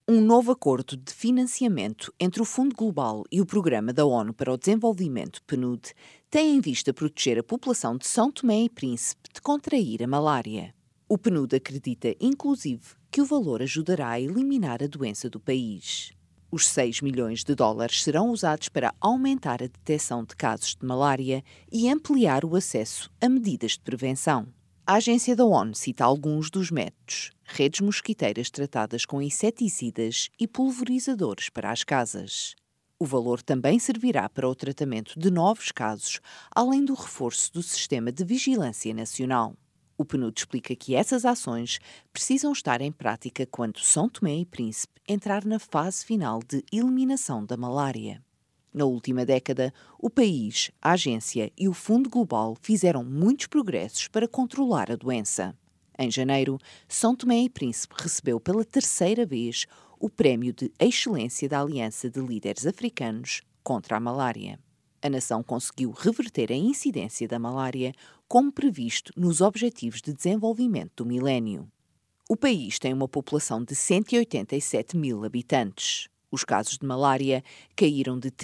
Um novo acordo de financiamento entre o Fundo Global e o Programa da ONU para o Desenvolvimento, PNUD, tem em vista proteger a população de São Tomé e Príncipe de contrair a malária. O PNUD acredita, inclusive, que o valor ajudará a eliminar a doença do país. Os 6 milhões de dólares serão usados para aumentar a detecção de casos de malária e ampliar o acesso a medidas de prevenção. A agência da ONU cita alguns dos métodos: redes mosquiteiras tratadas com inseticidas e pulverizadores para as casas. O valor também servirá para o tratamento de novos casos, além do reforço do sistema de vigilância nacional. O PNUD explica que essas ações precisam estar em prática quando São Tomé e Príncipe entrar na fase final de eliminação da malária. Na última década, o país, a agência e o Fundo Global fizeram muitos progressos para controlar a doença. Em janeiro, São Tomé e Príncipe recebeu pela terceira vez o Prémio de Excelência da Aliança de Líderes Africanos contra a Malária. A nação conseguiu reverter a incidência da malária, como previsto nos Objetivos de Desenvolvimento do Milénio. O país tem uma população de 187 mil habitantes. Os casos de malária caíram de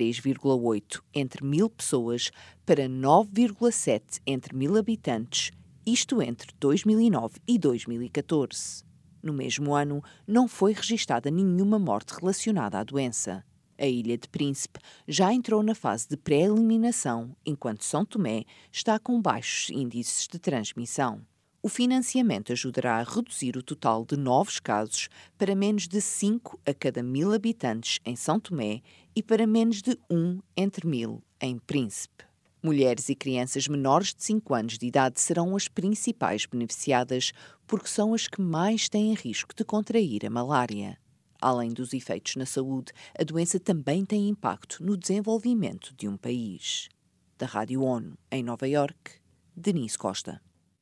33,8 entre 1.000 pessoas para 9,7 entre 1.000 habitantes, isto entre 2009 e 2014. No mesmo ano, não foi registada nenhuma morte relacionada à doença. A Ilha de Príncipe já entrou na fase de pré-eliminação, enquanto São Tomé está com baixos índices de transmissão. O financiamento ajudará a reduzir o total de novos casos para menos de 5 a cada 1.000 habitantes em São Tomé e para menos de 1 entre 1.000 em Príncipe. Mulheres e crianças menores de 5 anos de idade serão as principais beneficiadas porque são as que mais têm risco de contrair a malária. Além dos efeitos na saúde, a doença também tem impacto no desenvolvimento de um país. Da Rádio ONU, em Nova Iorque, Denise Costa.